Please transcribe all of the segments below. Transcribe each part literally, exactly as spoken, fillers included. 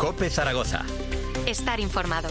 COPE Zaragoza. Estar informado.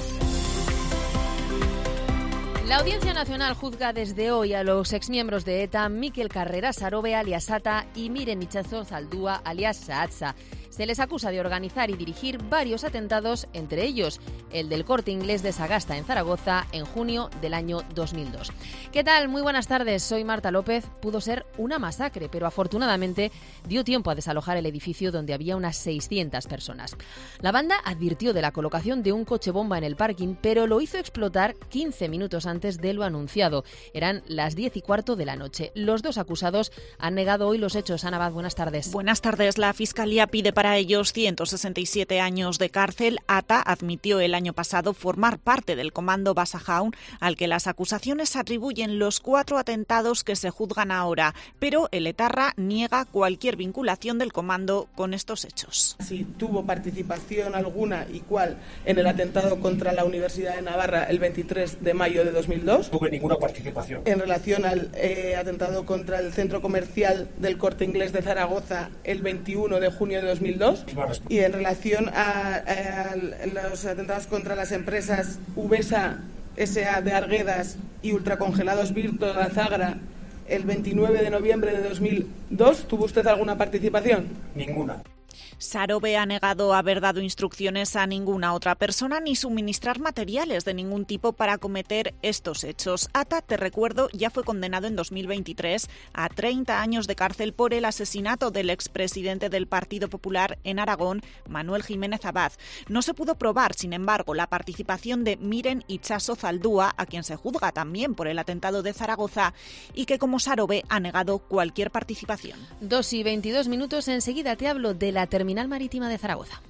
La Audiencia Nacional juzga desde hoy a los exmiembros de ETA Mikel Carrera Sarobe alias Ata y Miren Itxaso Zaldúa alias Saatza. Se les acusa de organizar y dirigir varios atentados, entre ellos el del Corte Inglés de Sagasta en Zaragoza en junio del año dos mil dos. ¿Qué tal? Muy buenas tardes, soy Marta López. Pudo ser una masacre, pero afortunadamente dio tiempo a desalojar el edificio donde había unas seiscientas personas. La banda advirtió de la colocación de un coche bomba en el parking, pero lo hizo explotar quince minutos antes de lo anunciado. Eran las diez y cuarto de la noche. Los dos acusados han negado hoy los hechos. Ana Abad, buenas tardes. Buenas tardes. La Fiscalía pide para ellos ciento sesenta y siete años de cárcel. Ata admitió el año pasado formar parte del comando Basajaun, al que las acusaciones atribuyen los cuatro atentados que se juzgan ahora, pero el etarra niega cualquier vinculación del comando con estos hechos. Si tuvo participación alguna y cuál en el atentado contra la Universidad de Navarra el veintitrés de mayo de dos mil dos. No tuve ninguna participación. En relación al eh, atentado contra el centro comercial del Corte Inglés de Zaragoza el veintiuno de junio de dos mil dos. Y en relación a, a, a los atentados contra las empresas Uvesa S A de Arguedas y Ultracongelados Virto de Azagra el veintinueve de noviembre de dos mil dos, ¿tuvo usted alguna participación? Ninguna. Sarobe ha negado haber dado instrucciones a ninguna otra persona ni suministrar materiales de ningún tipo para cometer estos hechos. Ata, te recuerdo, ya fue condenado en dos mil veintitrés a treinta años de cárcel por el asesinato del expresidente del Partido Popular en Aragón, Manuel Jiménez Abad. No se pudo probar, sin embargo, la participación de Miren Itxaso Zaldúa, a quien se juzga también por el atentado de Zaragoza, y que, como Sarobe, ha negado cualquier participación. Dos y veintidós minutos, enseguida te hablo de la terminal marítima de Zaragoza.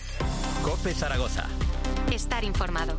COPE Zaragoza. Estar informado.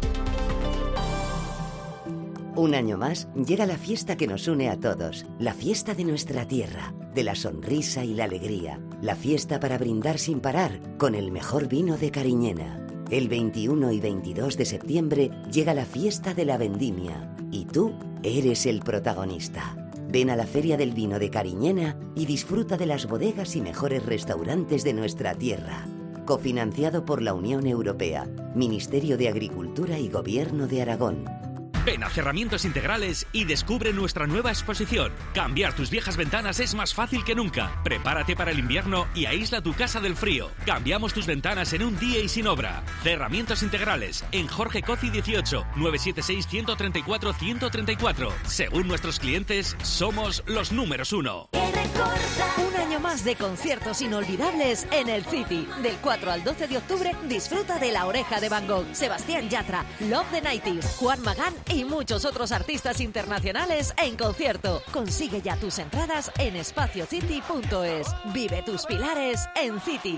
Un año más llega la fiesta que nos une a todos, la fiesta de nuestra tierra, de la sonrisa y la alegría, la fiesta para brindar sin parar con el mejor vino de Cariñena. El veintiuno y veintidós de septiembre llega la fiesta de la vendimia y tú eres el protagonista. Ven a la Feria del Vino de Cariñena y disfruta de las bodegas y mejores restaurantes de nuestra tierra. Cofinanciado por la Unión Europea, Ministerio de Agricultura y Gobierno de Aragón. Ven a Cerramientos Integrales y descubre nuestra nueva exposición. Cambiar tus viejas ventanas es más fácil que nunca. Prepárate para el invierno y aísla tu casa del frío. Cambiamos tus ventanas en un día y sin obra. Cerramientos Integrales, en Jorge Cozi dieciocho, nueve siete seis, uno tres cuatro, uno tres cuatro. Según nuestros clientes, somos los números uno. Un año más de conciertos inolvidables en el City. Del cuatro al doce de octubre, disfruta de La Oreja de Van Gogh, Sebastián Yatra, Love the nineties, Juan Magán y muchos otros artistas internacionales en concierto. Consigue ya tus entradas en espacio city punto es. Vive tus pilares en City.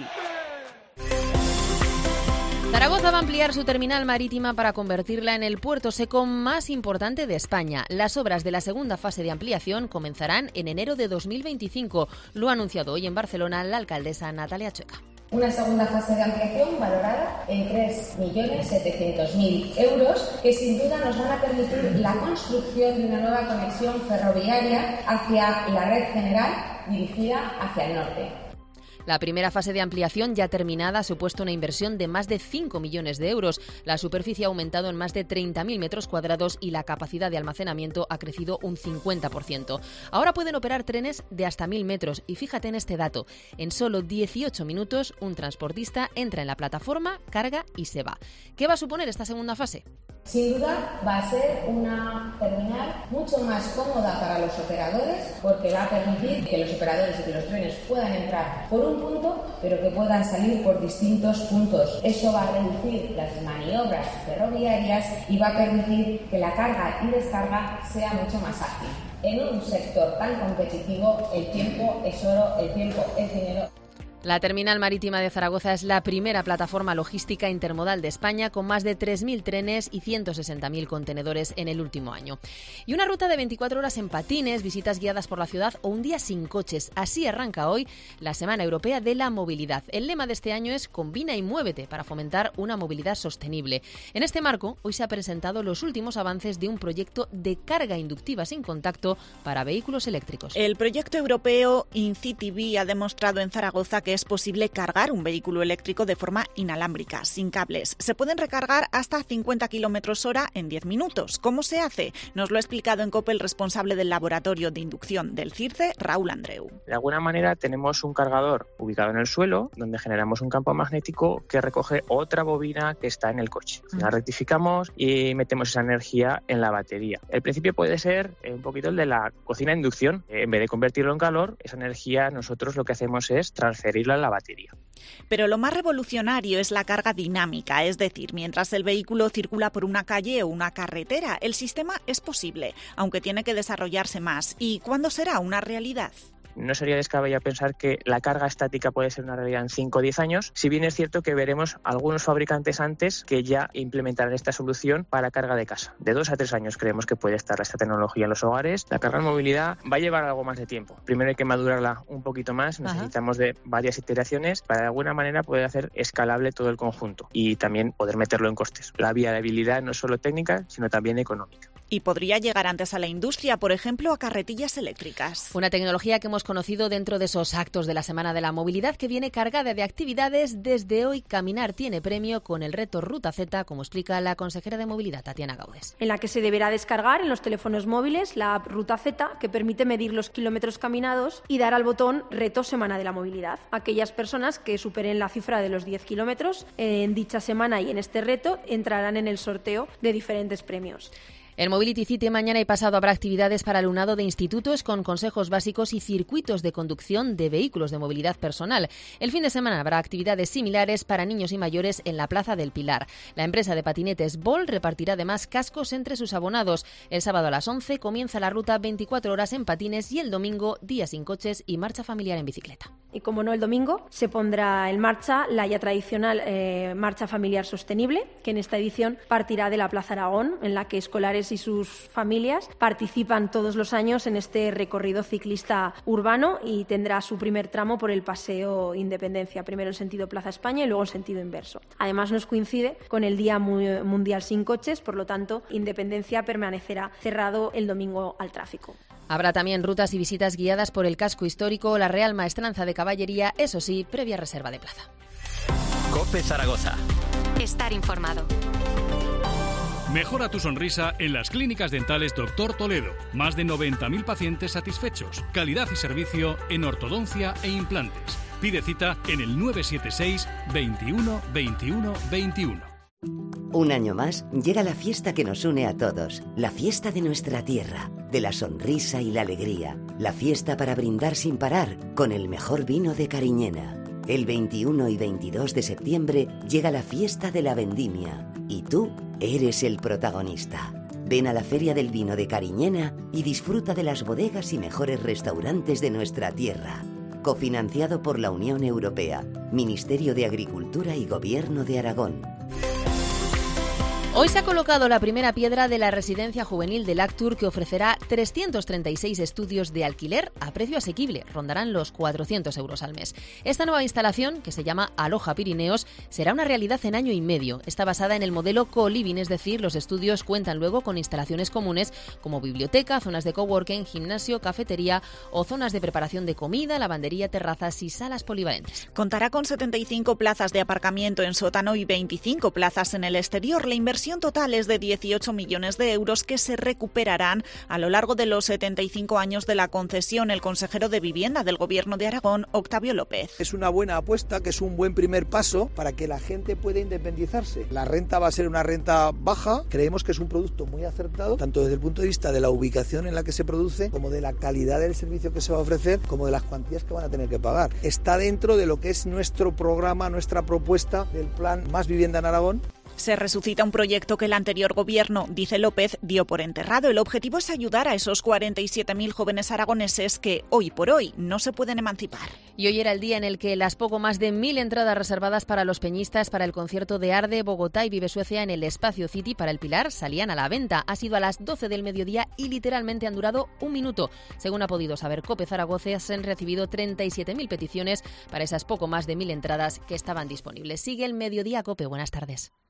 Zaragoza va a ampliar su terminal marítima para convertirla en el puerto seco más importante de España. Las obras de la segunda fase de ampliación comenzarán en enero de dos mil veinticinco. Lo ha anunciado hoy en Barcelona la alcaldesa Natalia Chueca. Una segunda fase de ampliación valorada en tres millones setecientos mil euros que sin duda nos van a permitir la construcción de una nueva conexión ferroviaria hacia la red general dirigida hacia el norte. La primera fase de ampliación ya terminada ha supuesto una inversión de más de cinco millones de euros. La superficie ha aumentado en más de treinta mil metros cuadrados y la capacidad de almacenamiento ha crecido un cincuenta por ciento. Ahora pueden operar trenes de hasta mil metros y fíjate en este dato. En solo dieciocho minutos un transportista entra en la plataforma, carga y se va. ¿Qué va a suponer esta segunda fase? Sin duda va a ser una terminal mucho más cómoda para los operadores porque va a permitir que los operadores y que los trenes puedan entrar por un punto pero que puedan salir por distintos puntos. Eso va a reducir las maniobras ferroviarias y va a permitir que la carga y descarga sea mucho más ágil. En un sector tan competitivo el tiempo es oro, el tiempo es dinero. La terminal marítima de Zaragoza es la primera plataforma logística intermodal de España con más de tres mil trenes y ciento sesenta mil contenedores en el último año. Y una ruta de veinticuatro horas en patines, visitas guiadas por la ciudad o un día sin coches. Así arranca hoy la Semana Europea de la Movilidad. El lema de este año es Combina y muévete para fomentar una movilidad sostenible. En este marco, hoy se han presentado los últimos avances de un proyecto de carga inductiva sin contacto para vehículos eléctricos. El proyecto europeo InCityBee ha demostrado en Zaragoza que que es posible cargar un vehículo eléctrico de forma inalámbrica, sin cables. Se pueden recargar hasta cincuenta kilómetros hora en diez minutos. ¿Cómo se hace? Nos lo ha explicado en COPE el responsable del laboratorio de inducción del CIRCE, Raúl Andreu. De alguna manera tenemos un cargador ubicado en el suelo, donde generamos un campo magnético que recoge otra bobina que está en el coche. La rectificamos y metemos esa energía en la batería. El principio puede ser un poquito el de la cocina de inducción. En vez de convertirlo en calor, esa energía nosotros lo que hacemos es transferirla a la batería. Pero lo más revolucionario es la carga dinámica, es decir, mientras el vehículo circula por una calle o una carretera, el sistema es posible, aunque tiene que desarrollarse más. ¿Y cuándo será una realidad? No sería descabellado pensar que la carga estática puede ser una realidad en cinco o diez años, si bien es cierto que veremos algunos fabricantes antes que ya implementarán esta solución para carga de casa. De dos a tres años creemos que puede estar esta tecnología en los hogares. La carga en movilidad va a llevar algo más de tiempo. Primero hay que madurarla un poquito más, necesitamos de varias iteraciones para de alguna manera poder hacer escalable todo el conjunto y también poder meterlo en costes. La viabilidad no es solo técnica, sino también económica. Y podría llegar antes a la industria, por ejemplo, a carretillas eléctricas. Una tecnología que hemos conocido dentro de esos actos de la Semana de la Movilidad, que viene cargada de actividades. Desde hoy, Caminar tiene premio con el reto Ruta Z, como explica la consejera de Movilidad, Tatiana Gaudes. En la que se deberá descargar en los teléfonos móviles la app Ruta Z, que permite medir los kilómetros caminados y dar al botón Reto Semana de la Movilidad. Aquellas personas que superen la cifra de los diez kilómetros en dicha semana y en este reto entrarán en el sorteo de diferentes premios. En Mobility City mañana y pasado habrá actividades para alumnado de institutos con consejos básicos y circuitos de conducción de vehículos de movilidad personal. El fin de semana habrá actividades similares para niños y mayores en la Plaza del Pilar. La empresa de patinetes Bol repartirá además cascos entre sus abonados. El sábado a las once comienza la ruta veinticuatro horas en patines y el domingo día sin coches y marcha familiar en bicicleta. Y como no, el domingo se pondrá en marcha la ya tradicional eh, marcha familiar sostenible, que en esta edición partirá de la Plaza Aragón, en la que escolares y sus familias participan todos los años en este recorrido ciclista urbano y tendrá su primer tramo por el Paseo Independencia, primero en sentido Plaza España y luego en sentido inverso. Además nos coincide con el Día Mundial sin Coches, por lo tanto Independencia permanecerá cerrado el domingo al tráfico. Habrá también rutas y visitas guiadas por el casco histórico, la Real Maestranza de Caballería, eso sí, previa reserva de plaza. COPE Zaragoza. Estar informado. Mejora tu sonrisa en las clínicas dentales Doctor Toledo. Más de noventa mil pacientes satisfechos. Calidad y servicio en ortodoncia e implantes. Pide cita en el nueve siete seis, veintiuno, veintiuno, veintiuno. Un año más llega la fiesta que nos une a todos, la fiesta de nuestra tierra, de la sonrisa y la alegría, la fiesta para brindar sin parar con el mejor vino de Cariñena. El veintiuno y veintidós de septiembre llega la fiesta de la vendimia y tú eres el protagonista. Ven a la Feria del Vino de Cariñena y disfruta de las bodegas y mejores restaurantes de nuestra tierra. Cofinanciado por la Unión Europea, Ministerio de Agricultura y Gobierno de Aragón. Hoy se ha colocado la primera piedra de la residencia juvenil del Actur, que ofrecerá trescientos treinta y seis estudios de alquiler a precio asequible. Rondarán los cuatrocientos euros al mes. Esta nueva instalación, que se llama Aloja Pirineos, será una realidad en año y medio. Está basada en el modelo co-living, es decir, los estudios cuentan luego con instalaciones comunes como biblioteca, zonas de coworking, gimnasio, cafetería o zonas de preparación de comida, lavandería, terrazas y salas polivalentes. Contará con setenta y cinco plazas de aparcamiento en sótano y veinticinco plazas en el exterior. La inversión total es de dieciocho millones de euros que se recuperarán a lo largo de los setenta y cinco años de la concesión. El consejero de Vivienda del Gobierno de Aragón, Octavio López. Es una buena apuesta, que es un buen primer paso para que la gente pueda independizarse. La renta va a ser una renta baja. Creemos que es un producto muy acertado, tanto desde el punto de vista de la ubicación en la que se produce, como de la calidad del servicio que se va a ofrecer, como de las cuantías que van a tener que pagar. Está dentro de lo que es nuestro programa, nuestra propuesta del plan Más Vivienda en Aragón. Se resucita un proyecto que el anterior gobierno, dice López, dio por enterrado. El objetivo es ayudar a esos cuarenta y siete mil jóvenes aragoneses que hoy por hoy no se pueden emancipar. Y hoy era el día en el que las poco más de mil entradas reservadas para los peñistas para el concierto de Arde, Bogotá y Vive Suecia en el Espacio City para el Pilar salían a la venta. Ha sido a las doce del mediodía y literalmente han durado un minuto. Según ha podido saber COPE Zaragoza, se han recibido treinta y siete mil peticiones para esas poco más de mil entradas que estaban disponibles. Sigue el Mediodía COPE. Buenas tardes.